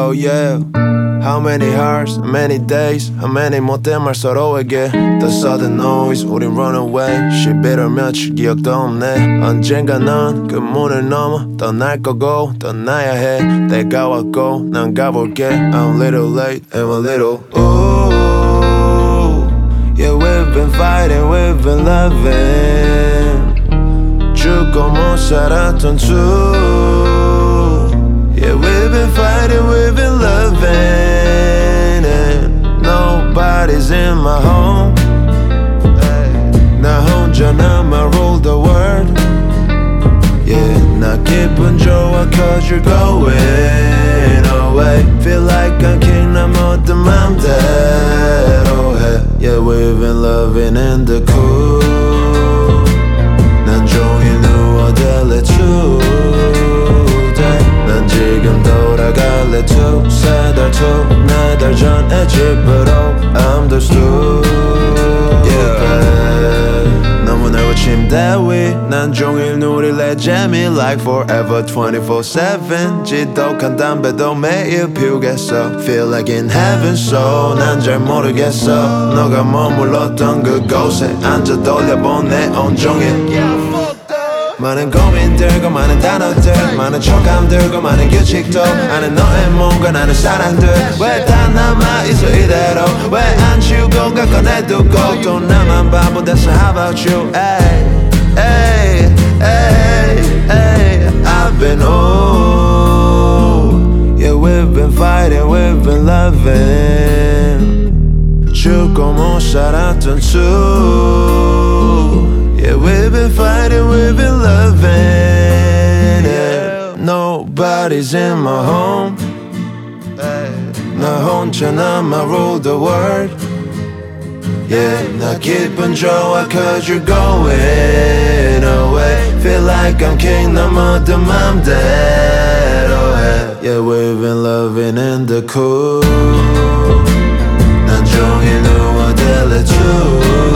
Oh yeah. How many hours, how many days, how many 못된 말 서로에게. The sudden noise, 우린 run away. 시비를 며칠 기억도 없네. 언젠가 넌 그 문을 넘어 떠날 거고 떠나야 해. 때가 왔고 난 가볼게. I'm a little late and a little ooh. Yeah, we've been fighting, we've been loving. 죽고 못 살았던 two. Yeah, we've been fighting, we've been loving. And nobody's in my home. 나 혼자 나만 rule the world. Yeah, 나 기분 좋아 cause you're going away. Feel like I'm king, 나 모든 맘대로 해. Yeah, we've been loving in the cool. 난 종일 누워댈래 today. 난 지금 돌아갈래 to 세 달 to 네 달 전에 집으로 I'm the stool. Yeah. 너무 넓은 침대 위 난 종일 누릴래 재미 like forever 24/7 지독한 담배도 매일 피우겠어 Feel like in heaven so 난 잘 모르겠어 너가 머물렀던 그곳에 앉아 돌려보내 온종일 많은 고민들과 많은 단어들 많은 촉감들과 많은 규칙도 아는 너의 몸과 나는 사랑들 왜 다 남아있어 이대로 왜 안 치우고 가 꺼내두고 또 나만 바보 됐어 How about you ay, ay, ay, ay. I've been old Yeah we've been fighting we've been loving 죽고 못 살았던 two Yeah, we've been fighting, we've been loving. Yeah. Nobody's in my home. 나 혼자 나만 rule the world. Yeah, 나 기분 좋아 cause you're going away. Feel like I'm king, 나 모든 맘대로 해. Yeah, we've been loving in the cool. 난 종일 누워댈래 too.